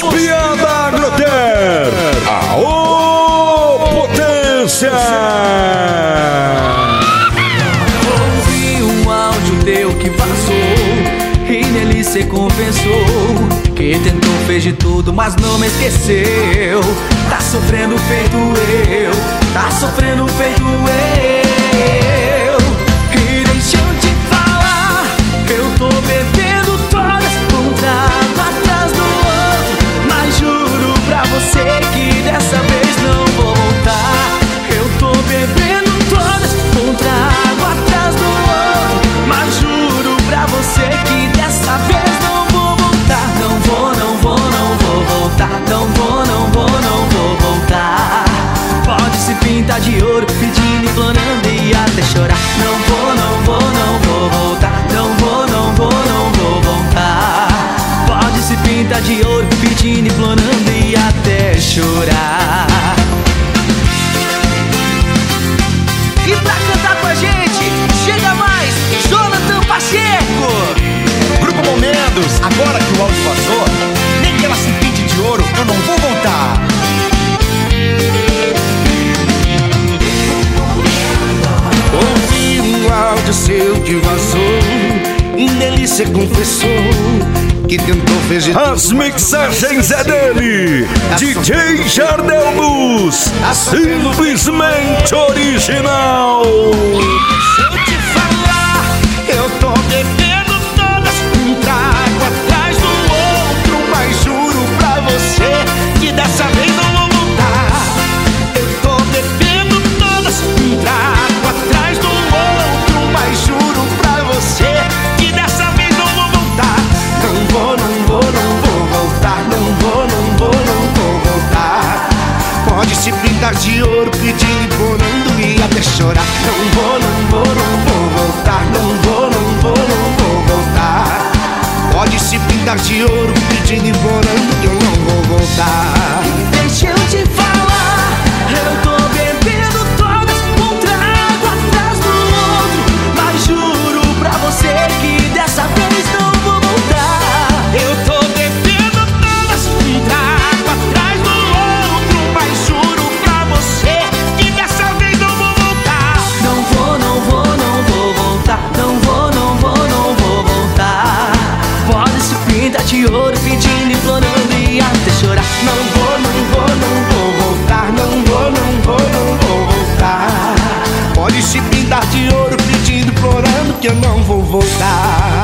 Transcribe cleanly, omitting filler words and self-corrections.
Espiada Agroter, aô potência! Ouvi um áudio teu que vazou e nele cê confessou que tentou, fez de tudo, mas não me esqueceu. Tá sofrendo feito eu, tá sofrendo feito eu. E deixa eu te falar, eu tô bebendo todas, um trago atrás do outro, mas juro pra você que dessa vez não vou voltar. Eu tô bebendo todas, um trago atrás do outro, mas juro pra você que dessa vez não vou voltar. Não vou, não vou, não vou voltar. Não vou, não vou, não vou voltar. Pode se pintar de ouro, pedindo, implorando e até chorar. Não vou, não vou, não vou voltar. Não vou, não vou, não vou voltar. Pode se pintar de ouro, pedindo, implorando e até chorar. E pra cantar com a gente, chega mais, Jonathan Pacheco. Grupo Momentos, agora que o áudio passou, nem que ela se pinte de ouro, eu não vou voltar. Ouvi um áudio seu que vazou e nele cê confessou que tentou, fez de tudo. As mixagens é dele, DJ Jardel Luz, simplesmente original. Deixa eu te falar, eu tô bebendo todas, um trago atrás do outro, mas juro pra você que dessa vez não vou voltar. Eu tô bebendo todas, um trago atrás do outro, mas juro pra você que dessa vez não vou voltar. Não vou, não vou, não vou voltar. Não vou, não vou, não vou voltar. Pode se pintar de ouro, pedindo, implorando e até chorar. Não vou, não vou, não vou voltar. Não vou, não vou, não vou voltar. Pode se pintar de ouro, pedindo, implorando que eu não vou voltar. Deixa eu te falar, eu tô bebendo todas, um trago atrás do outro, mas juro pra você que dessa vez não vou voltar. Eu tô bebendo todas, um trago atrás do outro, mas juro pra você que dessa vez não vou voltar. Não vou, não vou, não vou voltar. Não vou, não vou, não vou voltar. Pode se pintar de ouro, pedindo, implorando e até chorar. Não vou, não vou, não vou voltar. Não vou, não vou, não vou voltar. Pode se pintar de ouro, pedindo, implorando que eu não vou voltar.